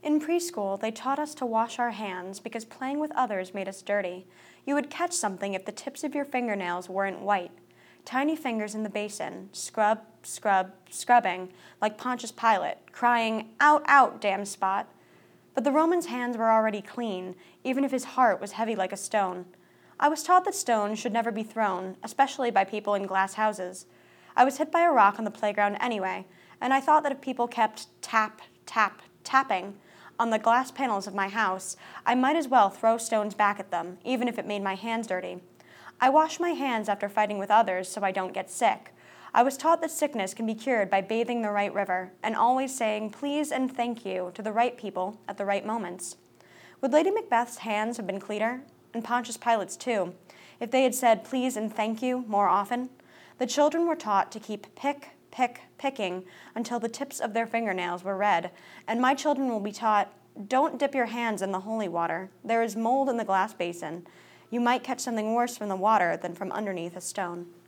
In preschool, they taught us to wash our hands because playing with others made us dirty. You would catch something if the tips of your fingernails weren't white. Tiny fingers in the basin, scrub, scrub, scrubbing, like Pontius Pilate, crying, "Out, out, damn spot." But the Roman's hands were already clean, even if his heart was heavy like a stone. I was taught that stones should never be thrown, especially by people in glass houses. I was hit by a rock on the playground anyway, and I thought that if people kept tap, tap, tapping on the glass panels of my house, I might as well throw stones back at them, even if it made my hands dirty. I wash my hands after fighting with others so I don't get sick. I was taught that sickness can be cured by bathing the right river and always saying please and thank you to the right people at the right moments. Would Lady Macbeth's hands have been cleaner? And Pontius Pilate's too, if they had said please and thank you more often? The children were taught to keep picking until the tips of their fingernails were red, and my children will be taught, don't dip your hands in the holy water. There is mold in the glass basin. You might catch something worse from the water than from underneath a stone.